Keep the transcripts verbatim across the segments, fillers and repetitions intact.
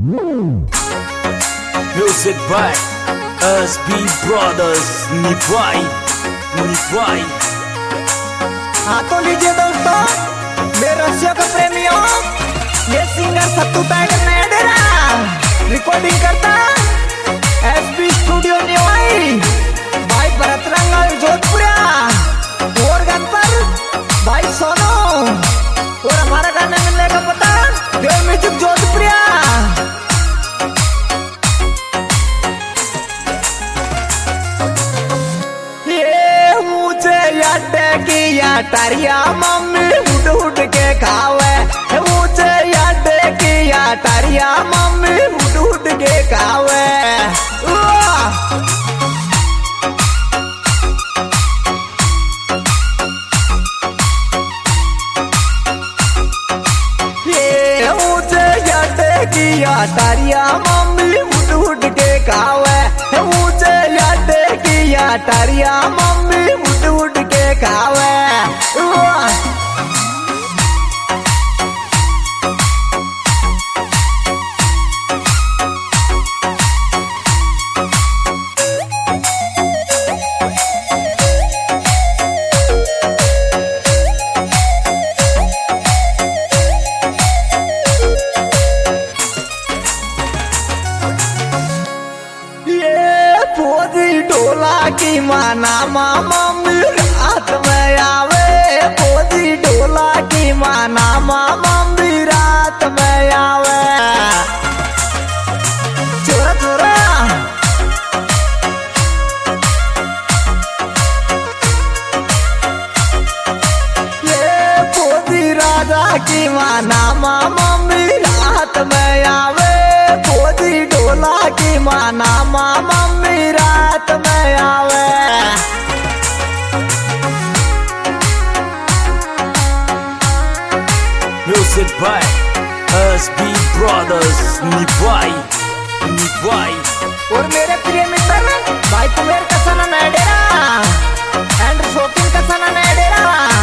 Music by S B Brothers निभाई निभाई। हाँ तो लीजिए दोस्तों मेरे रसिक प्रेमियों, ये सिंगर सत्तू टाइगर नया डेरा रिकॉर्डिंग करता एसबी स्टूडियो निभाई भाई भरत रंगल जोधपुरा और गान पर भाई सोनू और हमारा गाने मिलने का पता देव म्यूजिक जोधपुरा। किया टारिया मम्मी उठ उठ के खावे, ऊंचे यादे किया टारिया मम्मी उठ उठ के खावे। ये ऊंचे यादे किया टारिया मम्मी उठ उठ के खावे, ऊंचे यादे किया टारिया मम्मी उठ उठ के खावे। ढोला की माना मम्मी रात में आवे, पोदी ढोला की माना मम्मी रात में आवे। चोरा चोरा ये पोदी राजा की माना मम्मी रात में आवे, पोदी ढोला की माना मम्मी रात में आवे। Music by S B Brothers निभाई निभाई। और मेरे प्रिय मित्र भाई कुमेर कसाना नया डेरा एंड शौकीन कसाना नया डेरा।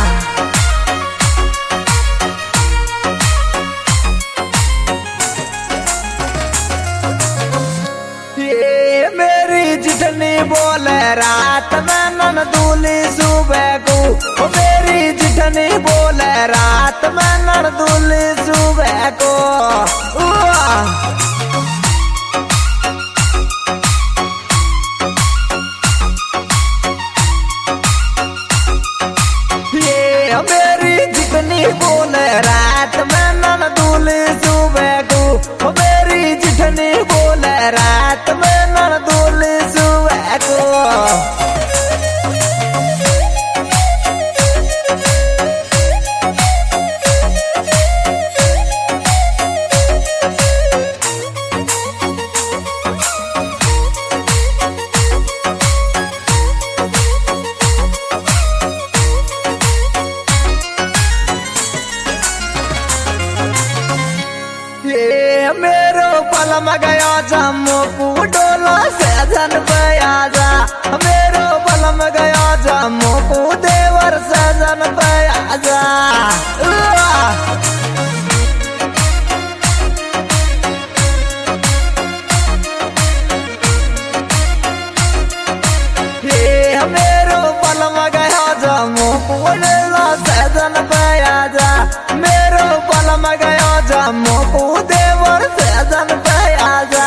ये मेरी जितनी बोले रात में ननदूली सुबह को, मेरी जितनी बोले रात में ननदूली सुबह को। ये मेरी जितनी बोले रात में ननदूली सुबह को, मेरी जितनी बोले रात में ननदूली सुबह को। ये मेरो पलम गया जम्मू डोला सजन बयाजा, मेरो पलम गया जम्मू देवर सजन बयाजा। ये मेरो पलम गया जम्मू डोला सजन बयाजा, मेरो पलम गया जम्मू देवर सजन बयाजा।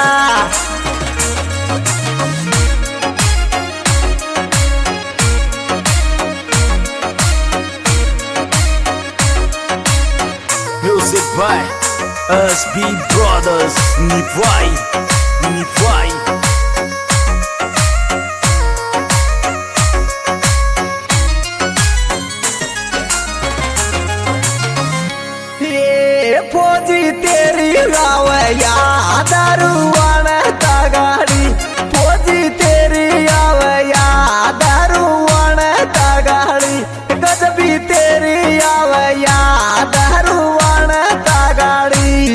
Music by S B Brothers निभाई निभाई। फौजी तेरी रावया दारुआन तगाड़ी, फौजी तेरी आवया दारुआन तगाड़ी, गजबी तेरी आवया दारुआन तगाड़ी।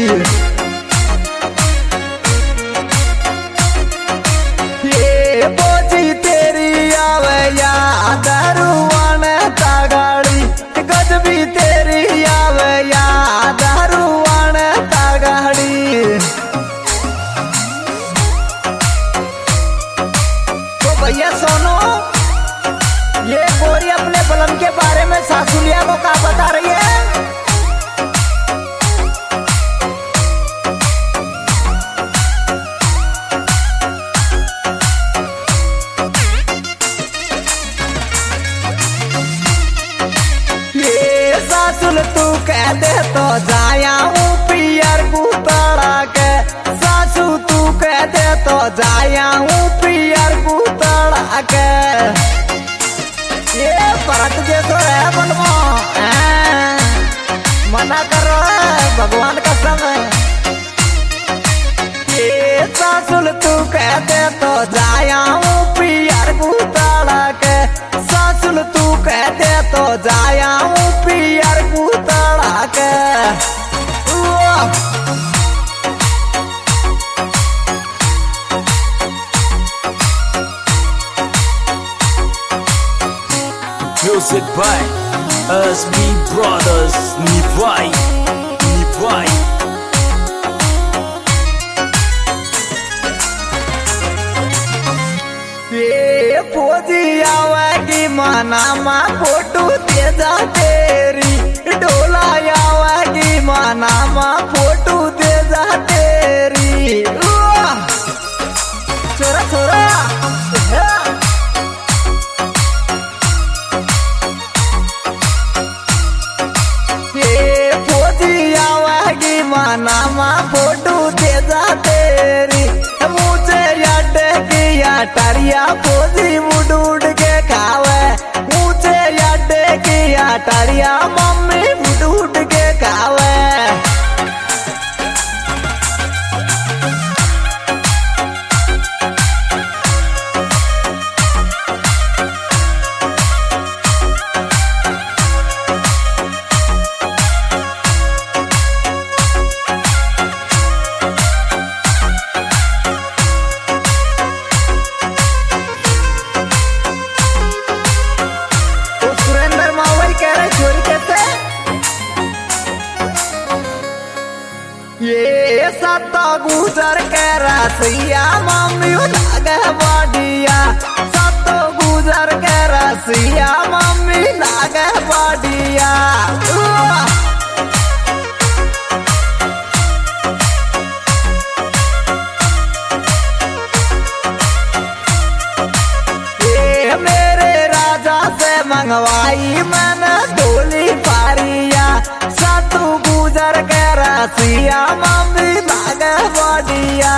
ये फौजी तेरी आवया दारुआन तगाड़ी, गजबी तेरी आवया दारुआन तगाड़ी। सासुलिया को क्या बता रही है? ये सासुल तू कह दे तो जाया हूँ पियर गुतड़ा के, सासू तू कह दे तो जाया हूँ पियर गुतड़ा के। ये परत जैसो है बनवा, मना करो भगवान का समय। ये सासुल तू कह दे तो जाया हूँ पियर गुतड़ा के, सासुल तू कह दे तो जाया हूँ पियर गुतड़ा के। Music by S B Brothers. Nipwai, Nipwai. ये फौजी आवेगी माना माँ फोटो तेजा तेरी, डोला आवेगी माना माँ फोटो तेजा तेरी। छोरा छोरा ये फौजी आवेगी माना माँ फोटो तेजा तेरी, मुझे याद किया टरिया फौजी उड़ उड़ के खावे, मुझे याद किया टरिया मम्मी उड़ उड़ के खावे। ये सत्ता गुजर के रसिया मम्मी लागे बाडिया, सत्ता गुजर के रसिया मम्मी लागे बाडिया। ये मेरे राजा से मंगवाई मैंने धोली पारिया, सत्तू गुजर के रसिया मम्मी लागे Wadia.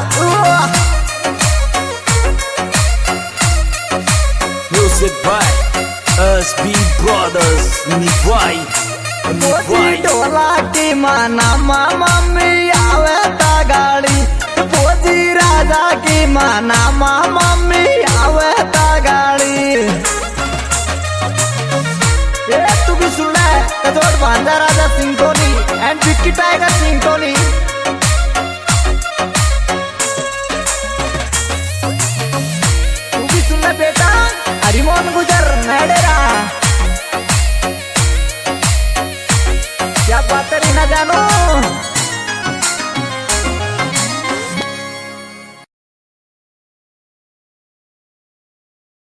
Music by S B Brothers. Nipwai, Nipwai. डोला की माना माँ मम्मी आवे ता गाड़ी, फौजी राजा की माना माँ मम्मी आवे ता गाड़ी। ये तू भी सुन ले कजोड़ भांजा राजा सिंटोनी एंड विक्की टाइगर सिंटोनी। तू भी सुन ले बेटा हरिमोहन गुजर नेडेरा। क्या बात है ना जानो